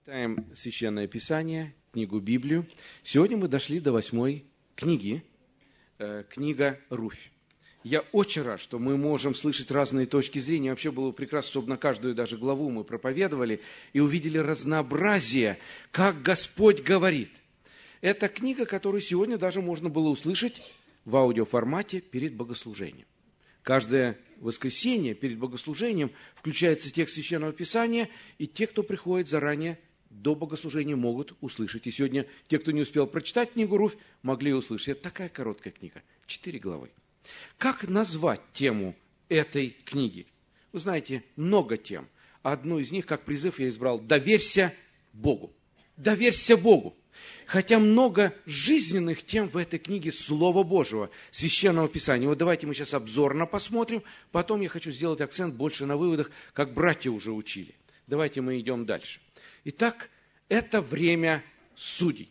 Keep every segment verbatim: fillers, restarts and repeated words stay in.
Читаем Священное Писание, книгу Библию. Сегодня мы дошли до восьмой книги, э, книга Руфь. Я очень рад, что мы можем слышать разные точки зрения. Вообще было бы прекрасно, чтобы на каждую даже главу мы проповедовали и увидели разнообразие, как Господь говорит. Это книга, которую сегодня даже можно было услышать в аудиоформате перед богослужением. Каждое воскресенье перед богослужением включается текст Священного Писания, и те, кто приходит заранее до богослужения, могут услышать. И сегодня те, кто не успел прочитать книгу Руфь, могли услышать. Это такая короткая книга, четыре главы. Как назвать тему этой книги? Вы знаете, много тем. Одну из них, как призыв, я избрал «Доверься Богу». Доверься Богу. Хотя много жизненных тем в этой книге Слова Божьего, Священного Писания. Вот давайте мы сейчас обзорно посмотрим, потом я хочу сделать акцент больше на выводах, как братья уже учили. Давайте мы идем дальше. Итак, это время судей.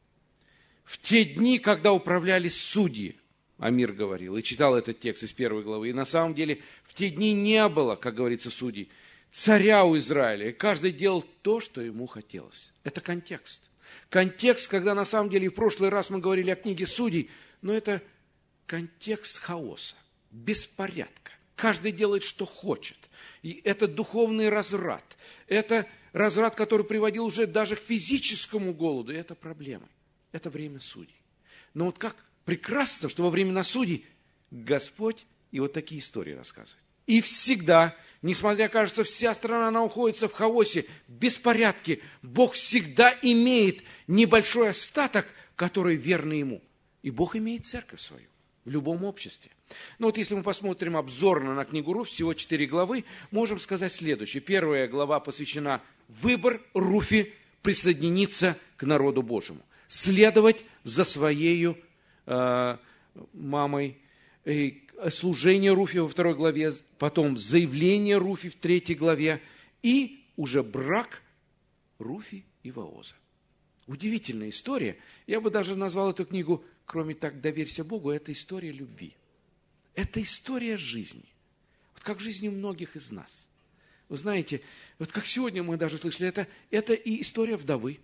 В те дни, когда управляли судьи, Амир говорил, и читал этот текст из первой главы, и на самом деле в те дни не было, как говорится, судей, царя у Израиля, и каждый делал то, что ему хотелось. Это контекст. Контекст, когда на самом деле в прошлый раз мы говорили о книге Судей, но это контекст хаоса, беспорядка. Каждый делает, что хочет. И это духовный разврат. Это разврат, который приводил уже даже к физическому голоду. И это проблема. Это время судей. Но вот как прекрасно, что во времена судей Господь и вот такие истории рассказывает. И всегда, несмотря, кажется, вся страна находится в хаосе, в беспорядке, Бог всегда имеет небольшой остаток, который верный Ему. И Бог имеет церковь свою в любом обществе. Но вот если мы посмотрим обзорно на книгу Руфь, всего четыре главы, можем сказать следующее. Первая глава посвящена выбор Руфи присоединиться к народу Божьему, следовать за своей э, мамой, и служение Руфи во второй главе, потом заявление Руфи в третьей главе и уже брак Руфи и Вооза. Удивительная история. Я бы даже назвал эту книгу, кроме так «Доверься Богу», это история любви. Это история жизни. Вот как в жизни многих из нас. Вы знаете, вот как сегодня мы даже слышали, это, это и история вдовы,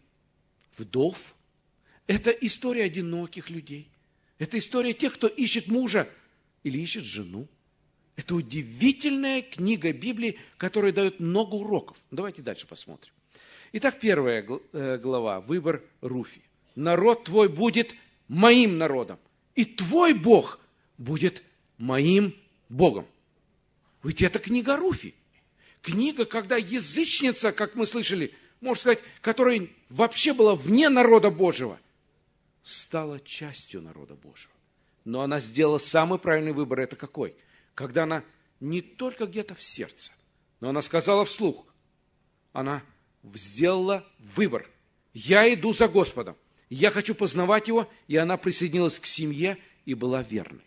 вдов, это история одиноких людей, это история тех, кто ищет мужа, или ищет жену. Это удивительная книга Библии, которая дает много уроков. Давайте дальше посмотрим. Итак, первая глава. Выбор Руфи. Народ твой будет моим народом, и твой Бог будет моим Богом. Ведь это книга Руфи. Книга, когда язычница, как мы слышали, можно сказать, которая вообще была вне народа Божьего, стала частью народа Божьего. Но она сделала самый правильный выбор. Это какой? Когда она не только где-то в сердце, но она сказала вслух. Она сделала выбор. Я иду за Господом. Я хочу познавать Его. И она присоединилась к семье и была верной.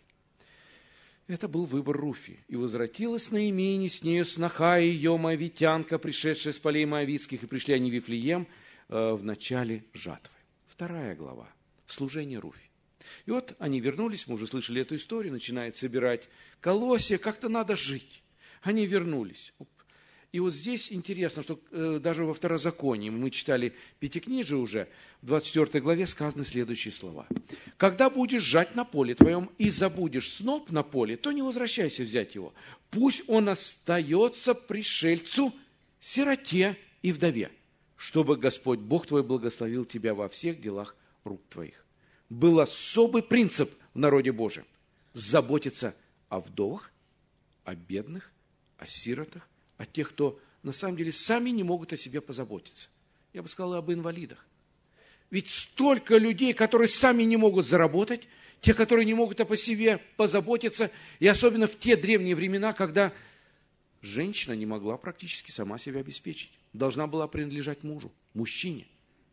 Это был выбор Руфи. И возвратилась Наимини, с нею сноха ее, моавитянка, пришедшая с полей моавитских, и пришли они в Вифлеем э, в начале жатвы. Вторая глава. Служение Руфи. И вот они вернулись, мы уже слышали эту историю, начинают собирать колосья, как-то надо жить. Они вернулись. И вот здесь интересно, что э, даже во Второзаконии, мы читали Пятикнижие уже, в двадцать четвёртой главе сказаны следующие слова. «Когда будешь жать на поле твоем и забудешь сноп на поле, то не возвращайся взять его. Пусть он остается пришельцу, сироте и вдове, чтобы Господь Бог твой благословил тебя во всех делах рук твоих». Был особый принцип в народе Божьем – заботиться о вдовах, о бедных, о сиротах, о тех, кто на самом деле сами не могут о себе позаботиться. Я бы сказал об инвалидах. Ведь столько людей, которые сами не могут заработать, те, которые не могут о себе позаботиться, и особенно в те древние времена, когда женщина не могла практически сама себя обеспечить. Должна была принадлежать мужу, мужчине.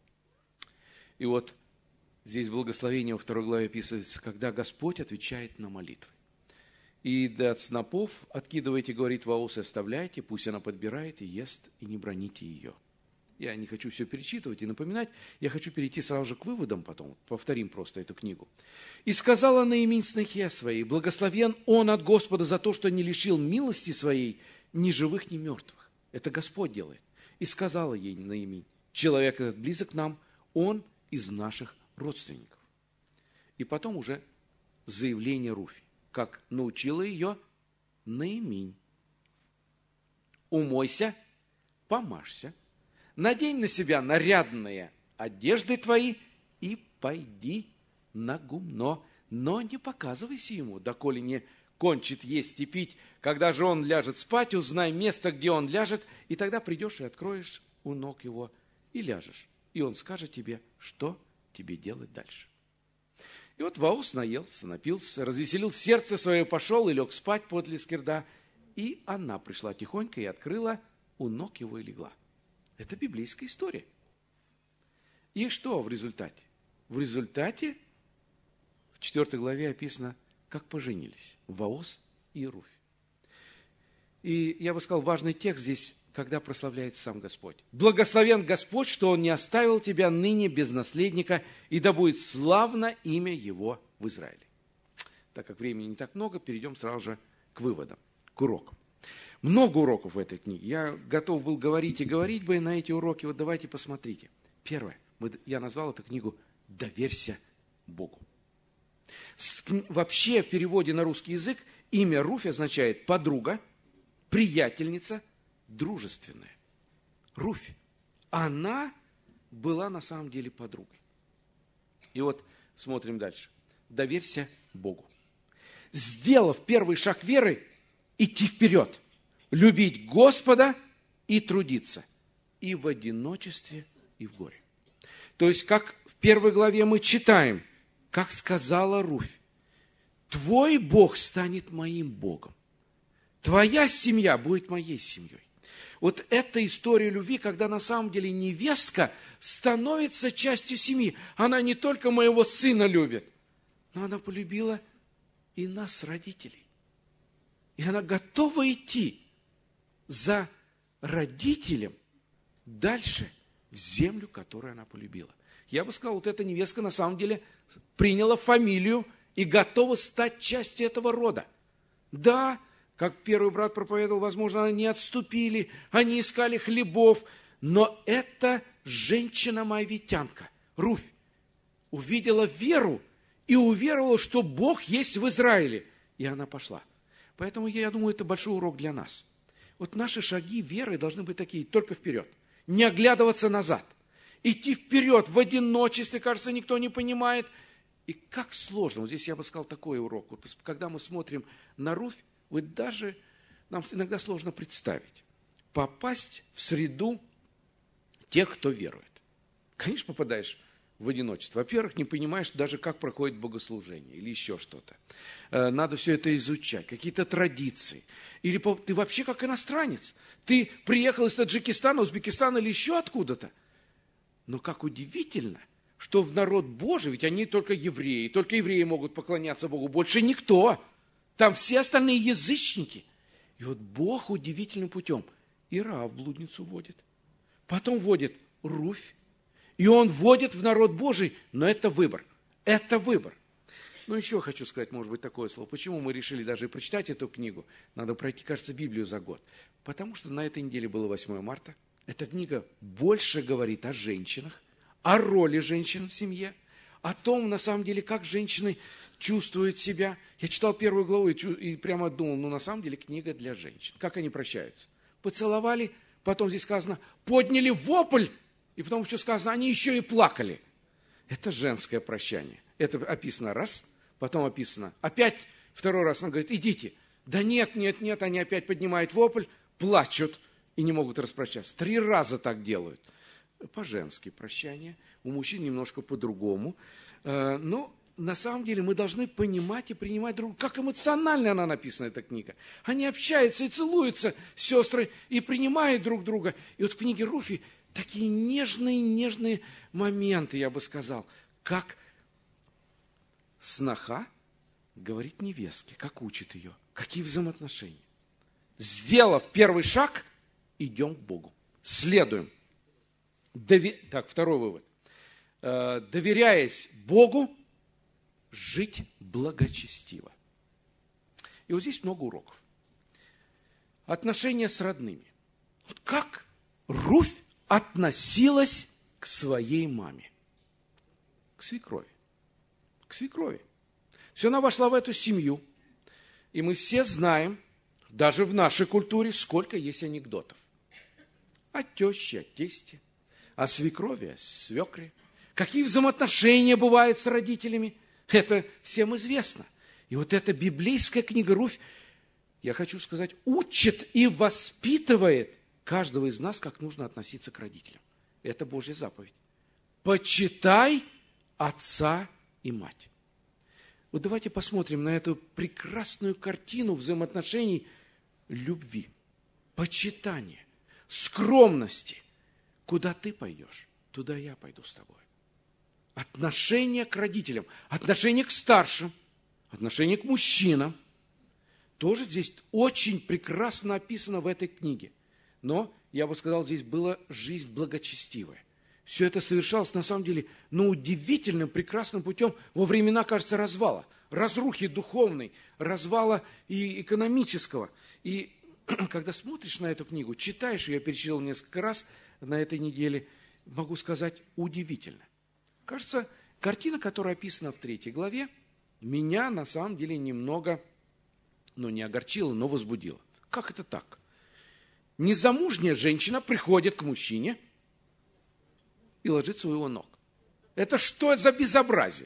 И вот здесь благословение во второй главе описывается, когда Господь отвечает на молитвы. «И от снопов откидывайте, говорит Воос, и оставляйте, пусть она подбирает и ест, и не броните ее». Я не хочу все перечитывать и напоминать, я хочу перейти сразу же к выводам потом, повторим просто эту книгу. «И сказала Наиминь снохе своей, благословен он от Господа за то, что не лишил милости своей ни живых, ни мертвых». Это Господь делает. «И сказала ей Наиминь, человек этот близок к нам, он из наших родственников. И потом уже заявление Руфи, как научила ее Наиминь. Умойся, помажься, надень на себя нарядные одежды твои и пойди на гумно, но не показывайся ему, доколе не кончит есть и пить. Когда же он ляжет спать, узнай место, где он ляжет, и тогда придешь и откроешь у ног его, и ляжешь. И он скажет тебе, что тебе делать дальше. И вот Ваос наелся, напился, развеселил сердце свое, пошел и лег спать подле скирда. И она пришла тихонько и открыла у ног его и легла. Это библейская история. И что в результате? В результате в четвёртой главе описано, как поженились Ваос и Руфь. И я бы сказал, важный текст здесь, когда прославляется сам Господь. «Благословен Господь, что Он не оставил тебя ныне без наследника, и да будет славно имя Его в Израиле». Так как времени не так много, перейдем сразу же к выводам, к урокам. Много уроков в этой книге. Я готов был говорить и говорить бы на эти уроки. Вот давайте посмотрите. Первое. Я назвал эту книгу «Доверься Богу». Вообще в переводе на русский язык имя Руфь означает подруга, приятельница, дружественная. Руфь. Она была на самом деле подругой. И вот смотрим дальше. Доверься Богу. Сделав первый шаг веры, идти вперед. Любить Господа и трудиться. И в одиночестве, и в горе. То есть, как в первой главе мы читаем, как сказала Руфь, твой Бог станет моим Богом. Твоя семья будет моей семьей. Вот эта история любви, когда на самом деле невестка становится частью семьи. Она не только моего сына любит, но она полюбила и нас, родителей. И она готова идти за родителем дальше в землю, которую она полюбила. Я бы сказал, вот эта невестка на самом деле приняла фамилию и готова стать частью этого рода. Да, как первый брат проповедовал, возможно, они отступили, они искали хлебов, но эта женщина-моавитянка, Руфь, увидела веру и уверовала, что Бог есть в Израиле. И она пошла. Поэтому, я думаю, это большой урок для нас. Вот наши шаги веры должны быть такие, только вперед. Не оглядываться назад. Идти вперед в одиночестве, кажется, никто не понимает. И как сложно, вот здесь я бы сказал такой урок. Вот, когда мы смотрим на Руфь, вы даже, нам иногда сложно представить, попасть в среду тех, кто верует. Конечно, попадаешь в одиночество. Во-первых, не понимаешь даже, как проходит богослужение или еще что-то. Надо все это изучать, какие-то традиции. Или ты вообще как иностранец. Ты приехал из Таджикистана, Узбекистана или еще откуда-то. Но как удивительно, что в народ Божий, ведь они только евреи, только евреи могут поклоняться Богу, больше никто. Там все остальные язычники. И вот Бог удивительным путем и Раав блудницу водит. Потом водит Руфь. И он вводит в народ Божий, но это выбор. Это выбор. Ну, еще хочу сказать, может быть, такое слово. Почему мы решили даже прочитать эту книгу? Надо пройти, кажется, Библию за год. Потому что на этой неделе было восьмое марта. Эта книга больше говорит о женщинах, о роли женщин в семье, о том, на самом деле, как женщины чувствуют себя. Я читал первую главу и, и прямо думал, ну, на самом деле, книга для женщин. Как они прощаются? Поцеловали, потом здесь сказано, подняли вопль, и потом еще сказано, они еще и плакали. Это женское прощание. Это описано раз, потом описано опять, второй раз. Она говорит, идите. Да нет, нет, нет, они опять поднимают вопль, плачут и не могут распрощаться. Три раза так делают. По-женски прощание. У мужчин немножко по-другому. Но на самом деле мы должны понимать и принимать друг друга. Как эмоционально она написана, эта книга. Они общаются и целуются, сестры, и принимают друг друга. И вот в книге Руфи такие нежные-нежные моменты, я бы сказал, как сноха говорит невестке, как учит ее, какие взаимоотношения. Сделав первый шаг, идем к Богу, следуем. Дови... Так, второй вывод. Доверяясь Богу, жить благочестиво. И вот здесь много уроков. Отношения с родными. Вот как Руфь относилась к своей маме, к свекрови, к свекрови. Все, она вошла в эту семью, и мы все знаем, даже в нашей культуре, сколько есть анекдотов. О теще, о тесте, о свекрови, о свекре. Какие взаимоотношения бывают с родителями, это всем известно. И вот эта библейская книга Руфь, я хочу сказать, учит и воспитывает каждого из нас, как нужно относиться к родителям. Это Божья заповедь. Почитай отца и мать. Вот давайте посмотрим на эту прекрасную картину взаимоотношений любви, почитания, скромности. Куда ты пойдешь, туда я пойду с тобой. Отношение к родителям, отношение к старшим, отношение к мужчинам. Тоже здесь очень прекрасно описано в этой книге. Но, я бы сказал, здесь была жизнь благочестивая. Все это совершалось, на самом деле, ну, удивительным, прекрасным путем во времена, кажется, развала. Разрухи духовной, развала и экономического. И когда смотришь на эту книгу, читаешь ее, я перечитал несколько раз на этой неделе, могу сказать, удивительно. Кажется, картина, которая описана в третьей главе, меня на самом деле немного, ну, не огорчила, но возбудила. Как это так? Незамужняя женщина приходит к мужчине и ложится у его ног. Это что за безобразие?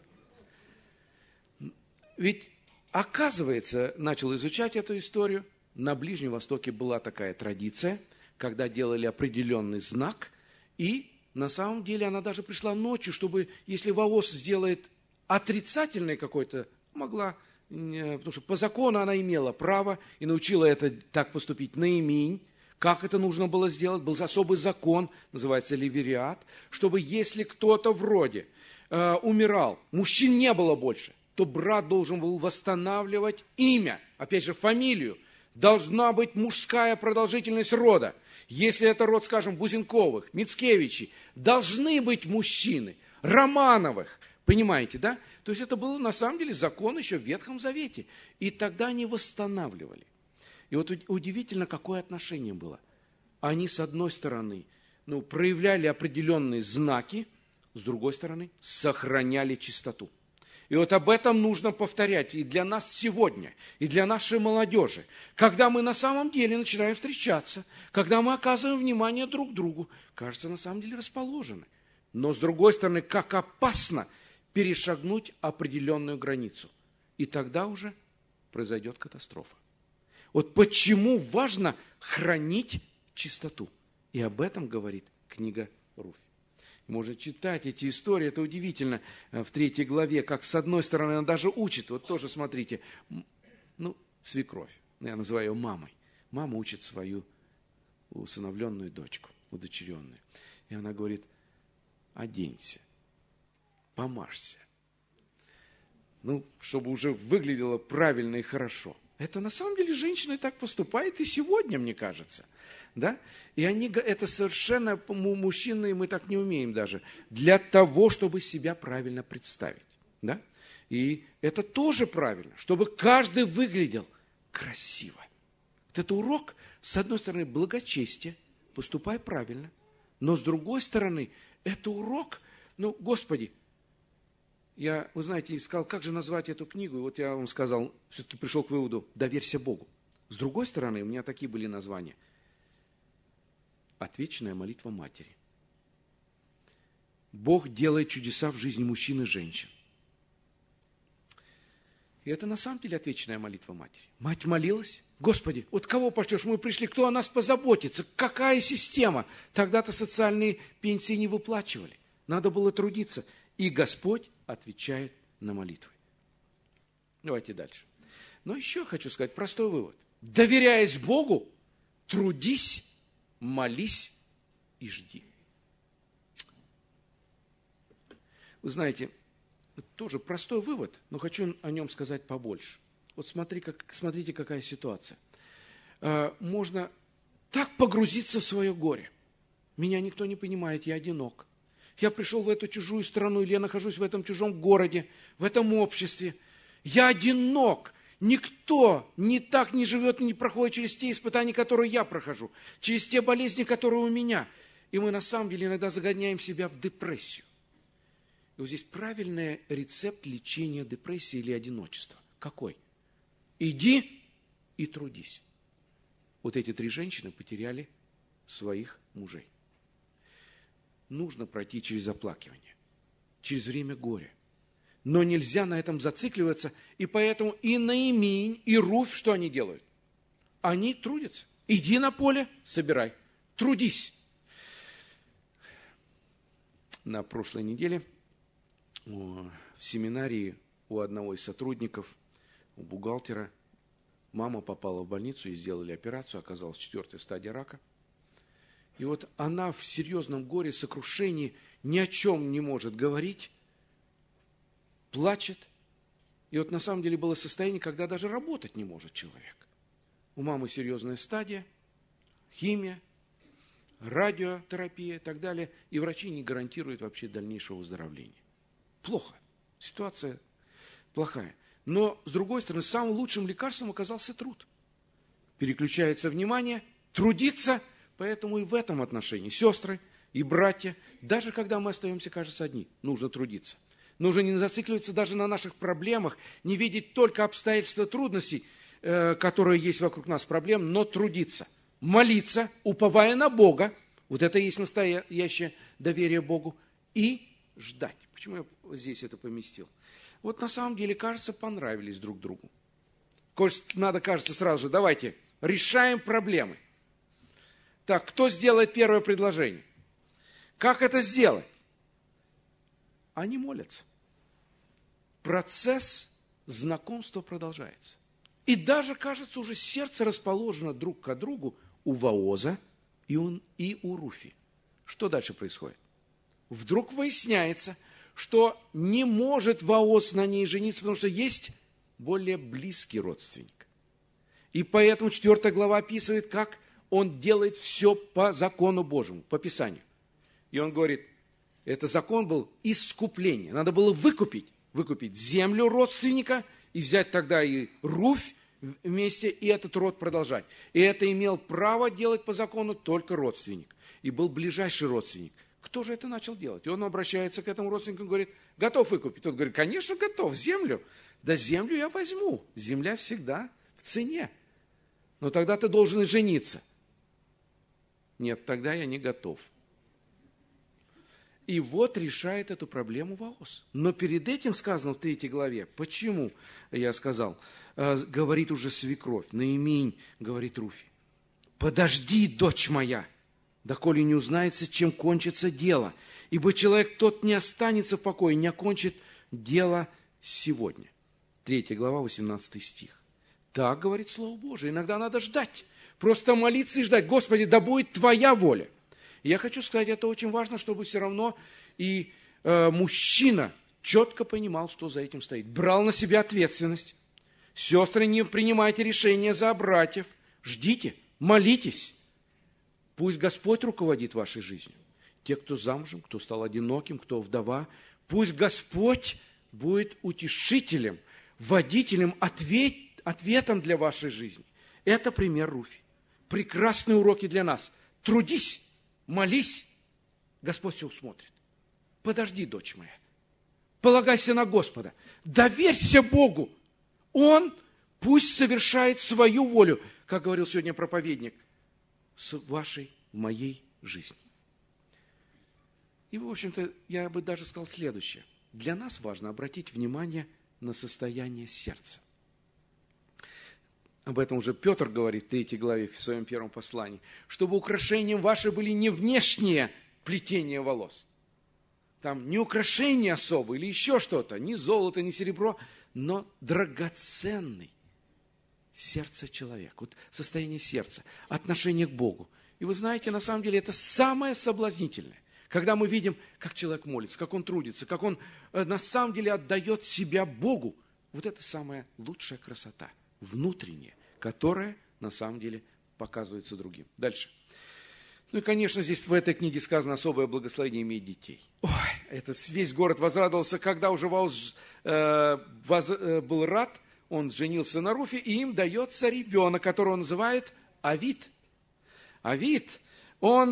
Ведь, оказывается, начал изучать эту историю, на Ближнем Востоке была такая традиция, когда делали определенный знак, и на самом деле она даже пришла ночью, чтобы, если воос сделает отрицательный какой-то, могла, потому что по закону она имела право и научила это так поступить Наиминь. Как это нужно было сделать? Был особый закон, называется ливериат, чтобы если кто-то вроде э, умирал, мужчин не было больше, то брат должен был восстанавливать имя, опять же, фамилию. Должна быть мужская продолжительность рода. Если это род, скажем, Бузенковых, Мицкевичей, должны быть мужчины, Романовых. Понимаете, да? То есть это был на самом деле закон еще в Ветхом Завете. И тогда они восстанавливали. И вот удивительно, какое отношение было. Они, с одной стороны, ну, проявляли определенные знаки, с другой стороны, сохраняли чистоту. И вот об этом нужно повторять и для нас сегодня, и для нашей молодежи. Когда мы на самом деле начинаем встречаться, когда мы оказываем внимание друг другу, кажется, на самом деле расположены. Но с другой стороны, как опасно перешагнуть определенную границу. И тогда уже произойдет катастрофа. Вот почему важно хранить чистоту. И об этом говорит книга Руфь. Можно читать эти истории, это удивительно, в третьей главе, как с одной стороны она даже учит, вот тоже смотрите, ну, свекровь, я называю ее мамой. Мама учит свою усыновленную дочку, удочеренную. И она говорит, оденься, помажься, ну, чтобы уже выглядело правильно и хорошо. Это на самом деле женщина так поступает и сегодня, мне кажется. Да? И они, это совершенно, мужчины, мы так не умеем даже, для того, чтобы себя правильно представить. Да? И это тоже правильно, чтобы каждый выглядел красиво. Вот это урок, с одной стороны, благочестие, поступай правильно, но с другой стороны, это урок, ну, Господи, я, вы знаете, искал, как же назвать эту книгу, и вот я вам сказал, все-таки пришел к выводу, доверься Богу. С другой стороны, у меня такие были названия. Отвечная молитва матери. Бог делает чудеса в жизни мужчин и женщин. И это на самом деле отвечная молитва матери. Мать молилась, Господи, вот кого пошлешь, мы пришли, кто о нас позаботится, какая система? Тогда-то социальные пенсии не выплачивали, надо было трудиться. И Господь отвечает на молитвы. Давайте дальше. Но еще хочу сказать простой вывод. Доверяясь Богу, трудись, молись и жди. Вы знаете, тоже простой вывод, но хочу о нем сказать побольше. Вот смотри, как, смотрите, какая ситуация. Можно так погрузиться в свое горе. Меня никто не понимает, я одинок. Я пришел в эту чужую страну, или я нахожусь в этом чужом городе, в этом обществе. Я одинок. Никто не так не живет, не проходит через те испытания, которые я прохожу, через те болезни, которые у меня. И мы на самом деле иногда загоняем себя в депрессию. И вот здесь правильный рецепт лечения депрессии или одиночества. Какой? Иди и трудись. Вот эти три женщины потеряли своих мужей. Нужно пройти через оплакивание, через время горя. Но нельзя на этом зацикливаться, и поэтому и Наимень, и Руфь, что они делают? Они трудятся. Иди на поле, собирай, трудись. На прошлой неделе в семинарии у одного из сотрудников, у бухгалтера, мама попала в больницу и сделали операцию, оказалась четвертая стадия рака. И вот она в серьезном горе, сокрушении, ни о чем не может говорить, плачет. И вот на самом деле было состояние, когда даже работать не может человек. У мамы серьезная стадия, химия, радиотерапия и так далее. И врачи не гарантируют вообще дальнейшего выздоровления. Плохо. Ситуация плохая. Но, с другой стороны, самым лучшим лекарством оказался труд. Переключается внимание, трудиться. Поэтому и в этом отношении сестры и братья, даже когда мы остаемся, кажется, одни, нужно трудиться. Нужно не зацикливаться даже на наших проблемах, не видеть только обстоятельства трудностей, которые есть вокруг нас проблем, но трудиться, молиться, уповая на Бога. Вот это и есть настоящее доверие Богу. И ждать. Почему я здесь это поместил? Вот на самом деле, кажется, понравились друг другу. Надо, кажется, сразу же, давайте решаем проблемы. Так, кто сделает первое предложение? Как это сделать? Они молятся. Процесс знакомства продолжается. И даже, кажется, уже сердце расположено друг к другу у Вооза и у, и у Руфи. Что дальше происходит? Вдруг выясняется, что не может Вооз на ней жениться, потому что есть более близкий родственник. И поэтому четвёртая глава описывает, как он делает все по закону Божьему, по Писанию. И он говорит, это закон был искупление. Надо было выкупить, выкупить землю родственника и взять тогда и Руфь вместе, и этот род продолжать. И это имел право делать по закону только родственник. И был ближайший родственник. Кто же это начал делать? И он обращается к этому родственнику и говорит, готов выкупить? Он говорит, конечно, готов, землю. Да землю я возьму. Земля всегда в цене. Но тогда ты должен и жениться. Нет, тогда я не готов. И вот решает эту проблему Вооз. Но перед этим сказано в третьей главе, почему, я сказал, э, говорит уже свекровь, Наимень, говорит Руфи, подожди, дочь моя, доколе не узнается, чем кончится дело, ибо человек тот не останется в покое, не окончит дело сегодня. Третья глава, восемнадцатый стих. Так говорит Слово Божие. Иногда надо ждать. Просто молиться и ждать. Господи, да будет Твоя воля. И я хочу сказать, это очень важно, чтобы все равно и э, мужчина четко понимал, что за этим стоит. Брал на себя ответственность. Сестры, не принимайте решения за братьев. Ждите, молитесь. Пусть Господь руководит вашей жизнью. Те, кто замужем, кто стал одиноким, кто вдова. Пусть Господь будет утешителем, водителем, ответ, ответом для вашей жизни. Это пример Руфи. Прекрасные уроки для нас. Трудись, молись, Господь все усмотрит. Подожди, дочь моя. Полагайся на Господа. Доверься Богу. Он пусть совершает свою волю, как говорил сегодня проповедник, с вашей, моей жизнью. И, в общем-то, я бы даже сказал следующее. Для нас важно обратить внимание на состояние сердца. Об этом уже Петр говорит в третьей главе в своем первом послании. Чтобы украшением ваши были не внешние плетения волос. Там не украшения особые или еще что-то, ни золото, ни серебро, но драгоценный сердце человека. Вот состояние сердца, отношение к Богу. И вы знаете, на самом деле это самое соблазнительное. Когда мы видим, как человек молится, как он трудится, как он на самом деле отдает себя Богу. Вот это самая лучшая красота. Внутреннее, которое на самом деле показывается другим. Дальше. Ну и, конечно, здесь в этой книге сказано особое благословение иметь детей. Ой, это весь город возрадовался, когда уже Вооз э, воз, э, был рад, он женился на Руфе, и им дается ребенок, которого называют Авид. Авид, он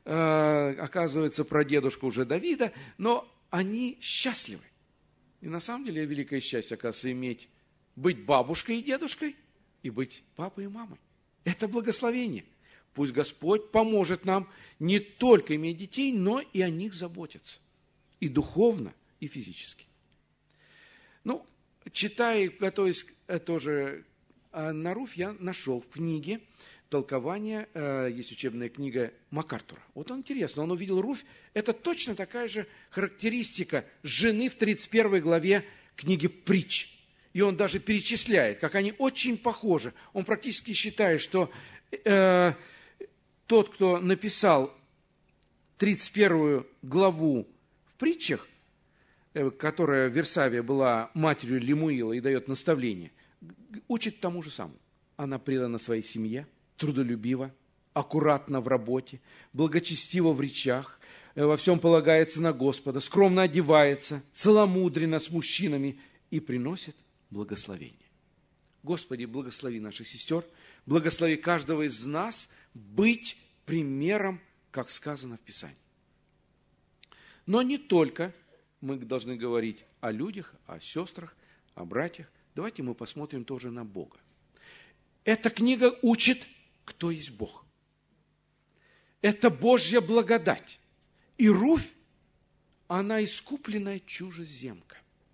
э, оказывается, прадедушка уже Давида, но они счастливы. И на самом деле великое счастье, оказывается, иметь, быть бабушкой и дедушкой и быть папой и мамой. Это благословение. Пусть Господь поможет нам не только иметь детей, но и о них заботиться. И духовно, и физически. Ну, читая, готовясь тоже на Руфь, я нашел в книге толкование, есть учебная книга МакАртура. Вот он интересно, он увидел Руфь, это точно такая же характеристика жены в тридцать первой главе книги Притч. И он даже перечисляет, как они очень похожи. Он практически считает, что э, тот, кто написал тридцать первую главу в Притчах, э, которая в Версавии была матерью Лемуила и дает наставление, учит тому же самому. Она предана своей семье, трудолюбива, аккуратна в работе, благочестива в речах, во всем полагается на Господа, скромно одевается, целомудренно с мужчинами и приносит благословение. Господи, благослови наших сестер, благослови каждого из нас быть примером, как сказано в Писании. Но не только мы должны говорить о людях, о сестрах, о братьях. Давайте мы посмотрим тоже на Бога. Эта книга учит, кто есть Бог. Это Божья благодать. И Руфь, она искупленная чужеземка.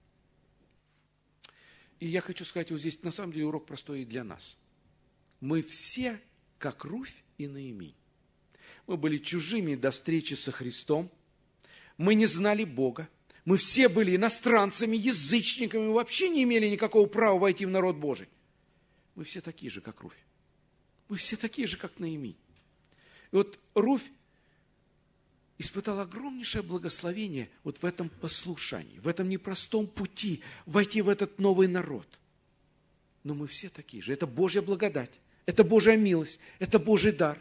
И я хочу сказать, вот здесь на самом деле урок простой и для нас. Мы все, как Руфь и Наимень. Мы были чужими до встречи со Христом. Мы не знали Бога. Мы все были иностранцами, язычниками, вообще не имели никакого права войти в народ Божий. Мы все такие же, как Руфь. Мы все такие же, как Наимень. И вот Руфь испытала огромнейшее благословение вот в этом послушании, в этом непростом пути войти в этот новый народ. Но мы все такие же. Это Божья благодать, это Божья милость, это Божий дар.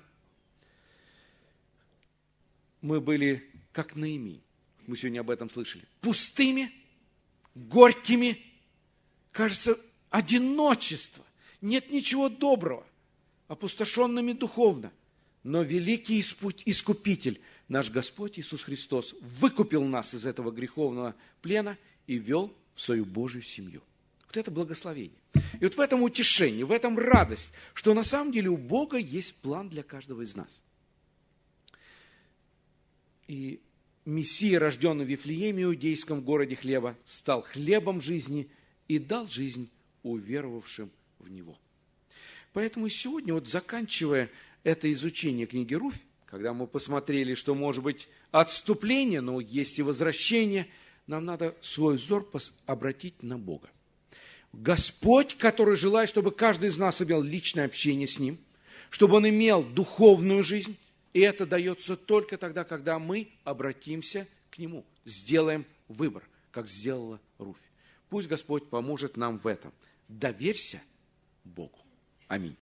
Мы были как Наимень. Мы сегодня об этом слышали. Пустыми, горькими, кажется, одиночество. Нет ничего доброго, опустошенными духовно. Но великий Искупитель, наш Господь Иисус Христос, выкупил нас из этого греховного плена и ввел в свою Божью семью. Вот это благословение. И вот в этом утешении, в этом радость, что на самом деле у Бога есть план для каждого из нас. И Мессия, рожденный в Вифлееме, иудейском городе хлеба, стал хлебом жизни и дал жизнь уверовавшим в Него. Поэтому сегодня, вот заканчивая это изучение книги Руфь, когда мы посмотрели, что может быть отступление, но есть и возвращение, нам надо свой взор обратить на Бога. Господь, который желает, чтобы каждый из нас имел личное общение с Ним, чтобы он имел духовную жизнь, и это дается только тогда, когда мы обратимся к Нему, сделаем выбор, как сделала Руфь. Пусть Господь поможет нам в этом. Доверься Богу. Аминь.